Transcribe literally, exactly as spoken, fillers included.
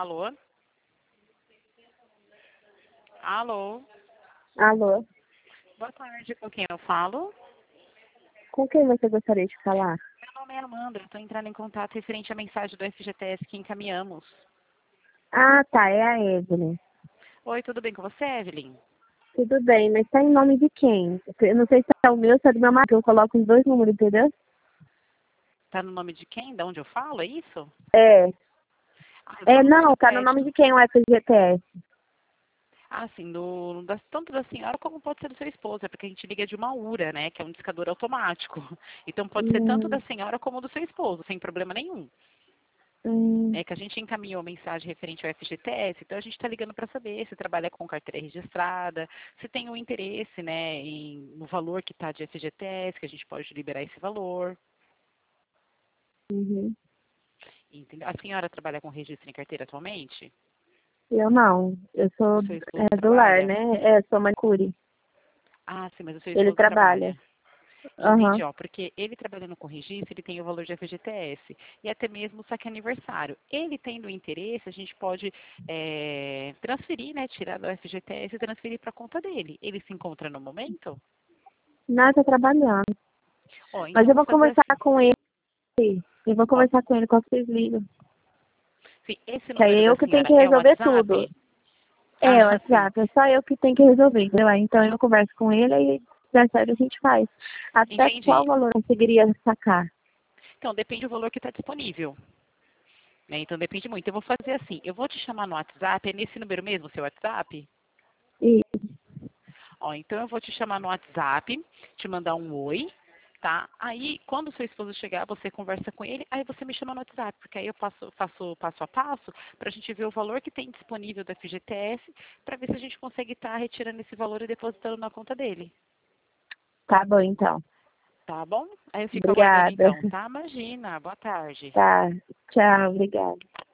Alô? Alô? Alô? Boa tarde, com quem eu falo? Com quem você gostaria de falar? Meu nome é Amanda, eu estou entrando em contato referente à mensagem do F G T S que encaminhamos. Ah, tá, é a Evelyn. Oi, tudo bem com você, Evelyn? Tudo bem, mas tá em nome de quem? Eu não sei se é o meu ou se é do meu marido, eu coloco os dois números, entendeu? Tá no nome de quem? De onde eu falo, é isso? É. Ah, eu tô É, no número não, tá no nome certo. de quem o F G T S? Ah, sim, do, da, tanto da senhora como pode ser do seu esposo, é porque a gente liga de uma URA, né, que é um discador automático. Então pode ser tanto da Hum, senhora como do seu esposo, sem problema nenhum. hum, É que a gente encaminhou a mensagem referente ao F G T S, então a gente está ligando para saber se trabalha com carteira registrada, se tem um interesse, né, em, no valor que está de F G T S, que a gente pode liberar esse valor. uhum. Entendeu? A senhora trabalha com registro em carteira atualmente? Eu não, eu sou O seu esposo é, do lar, trabalha? né? É, sou manicure. Ah, sim, mas o seu Ele esposo trabalha. trabalha. Aham. Entendi, ó, porque ele trabalhando com registro, ele tem o valor de F G T S e até mesmo o saque aniversário. Ele tendo interesse, a gente pode é, transferir, né, tirar do F G T S e transferir para a conta dele. Ele se encontra no momento? Não, tá trabalhando. Ó, Mas então eu vou vou fazer conversar assim. com ele. Eu vou Ó, conversar com ele quando vocês ligam. se esse Que aí número é da eu que tenho senhora que é o resolver tudo. WhatsApp? É, o Ah, sim. WhatsApp, é só eu que tenho que resolver, entendeu? Aí, então eu converso com ele e se der certo a gente faz. Até qual Entendi. valor eu conseguiria sacar? Então depende do valor que está disponível. Né? Então depende muito. Eu vou fazer assim, eu vou te chamar no WhatsApp, é nesse número mesmo, o seu WhatsApp? E, Ó, então eu vou te chamar no WhatsApp, te mandar um oi, tá? Aí, quando o seu esposo chegar, você conversa com ele, aí você me chama no WhatsApp, porque aí eu passo, faço passo a passo para a gente ver o valor que tem disponível do F G T S, para ver se a gente consegue estar retirando esse valor e depositando na conta dele. tá bom, então. Tá bom? Aí eu fico aguardando Obrigada. então, tá? Imagina, boa tarde. Tá. Tchau, obrigada.